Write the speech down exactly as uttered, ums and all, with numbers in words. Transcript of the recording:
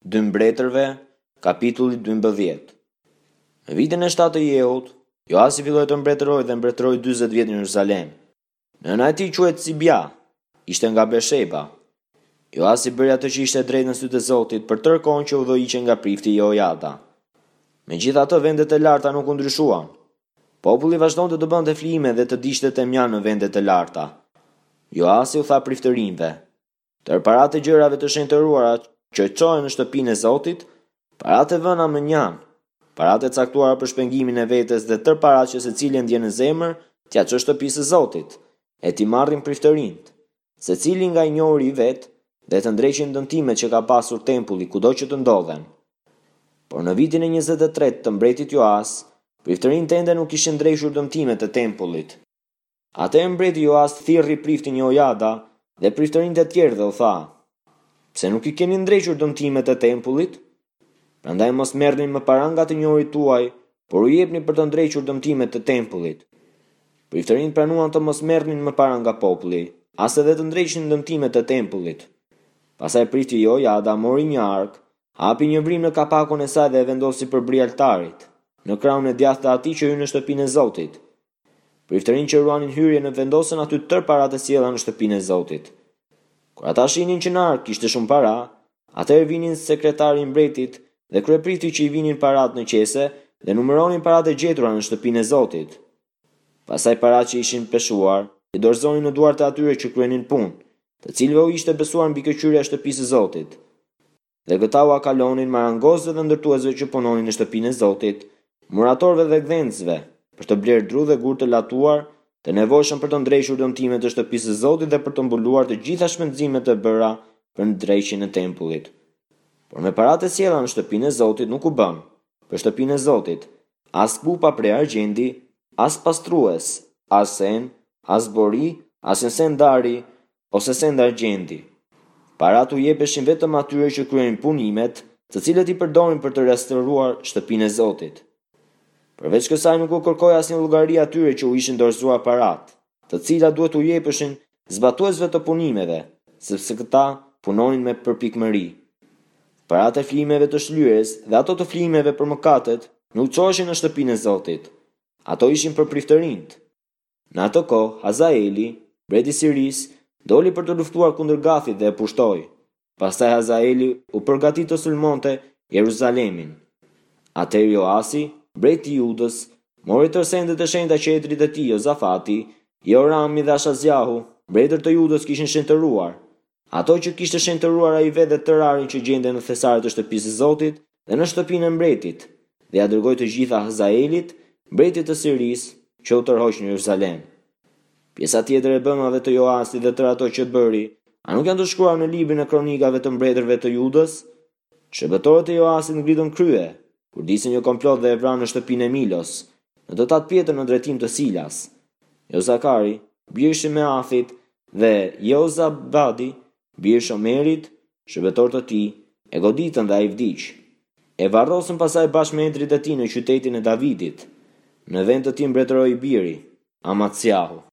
Dy mbretërve, kapitulli dymbëdhjetë. Në vitin e shtatë të Jehut, Joasi filloi të mbretërojë dhe mbretëroi dyzet vjet në Jeruzalem. Nëna e tij quhet Sibia, ishte nga Bersheba. Joasi bëri atë që ishte drejt në sytë e Zotit për tërë kohën që udhëhiqej nga prifti Jehojada. Megjithatë, vendet e larta nuk u ndryshuan. Populli vazhdonte të bënte flime dhe të diçte temjan në vendet e larta. Joasi u tha priftërinjve: "Tër paratë e gjërave të shenjtëruara që çohen në shtëpinë e Zotit, paratë e vëna më njan, paratë e caktuara për shpengimin e vetes dhe tër paratë që secili e ndjen në zemër, t'ia çojë shtëpisë së Zotit, e ti marrin priftërinjt, secili nga i njohuri i vet, dhe të ndreqin dëmtimet që ka pasur tempulli kudo që të ndodhen." Por në vitin e njëzet e tretë të mbretit Joas, priftërinjtë ende nuk kishin ndreshur dëmtimet e tempullit. Atëherë mbreti Joas thirrri priftin Jehojada dhe priftërinjtë e tjerë dhe u tha: "Pse nuk i keni ndreshur dëmtimet e tempullit? Prandaj mos merrni më para nga të njohurit tuaj, por u jepni për të ndreshur dëmtimet e tempullit." Priftërinjtë pranuan të mos merrnin më para nga populli, as edhe të ndreshnin dëmtimet e tempullit. Pastaj prifti Jehojada mori një ark, hapi një vrim në kapakun e saj dhe e vendosi përbri altarit, në krahun e djathtë të atij që hyn në shtëpinë e Zotit. Priftërinjtë që ruanin hyrje në vendosën aty tër paratë e sjella në shtëpinë e Zotit. Kur ata shihnin që në ark kishte shumë para, atëherë vinin sekretari i mbretit dhe kryeprifti që i vinin paratë në qese dhe numëronin paratë e gjetura në shtëpinë e Zotit. Pastaj paratë që ishin peshuar, i dorëzonin në duart e atyre që kryenin punë, të cilëve u ishte besuar mbikëqyrja e shtëpisë së Zotit. Dhe këta u akalonin marangozëve dhe ndërtuesve që punonin në shtëpinë e Zotit, muratorëve dhe gdhencëve, për të blerë dru dhe gur të latuar, të nevojshëm për të ndreshur dëmtimet e shtëpisë së Zotit dhe për të mbuluar të gjitha shpenzimet e bëra për ndreshjen e tempullit. Por me paratë e sjella në shtëpinë e Zotit nuk u bën, për shtëpinë e Zotit, as kpupa prej argjendi, as pastrues, as sen, as bori, as një sen dari, ose sen argjendi. Paratë u jepeshin vetëm atyre që kryenin punimet, të cilët i përdorin për të restauruar shtëpinë e Zotit. Përveç kësaj nuk u kërkoi asnjë llogari atyre që u ishin dorëzuar paratë, të cilat duhet u jepeshin zbatuesve të punimeve, sepse këta punonin me përpikmëri. Paratë e flimeve të shlyerjes dhe ato të flimeve për mëkatet nuk çoheshin në shtëpinë e Zotit. Ato ishin për priftërinjtë. Në atë kohë, Hazaeli, mbreti i Siris, doli për të luftuar kundër Gathit dhe e pushtoi. Pastaj Hazaeli u përgatit të sulmonte Jeruzalemin. Atëherë Joasi, mbreti i Judës, mori tërë sendet e shenjta që etrit e tij Jozafati, Jorami dhe Ashazjahu, mbretër të Judës kishin shenjtëruar. Ato që kishte shenjtëruar ai vetë dhe tërë arin që gjende në thesaret të shtëpisë së Zotit dhe në shtëpinë e mbretit, dhe ja dërgoi të gjitha Hazaelit, mbretit të Siris, që u tërhoq në Jeruzalem. Pjesa tjetër e bëmave të Joasit dhe tërë ato që bëri, a nuk janë të shkruar në librin e kronikave të mbretërve të Judës? Shërbëtorët e Joasit ngritën krye, kur disën një komplot dhe e vranë në shtëpinë e Milos, në të tatë pjetër në drejtim të Silas. Jozakari, birë Shimeathit, dhe Jozabadi, birë Shomerit, shërbëtor të tij, e goditën dhe ai vdiq. E varrosën pasaj bashkë me endrit e tij në qytetin e Davidit. Në vend të tij mbretëroi biri, Amatsjahu.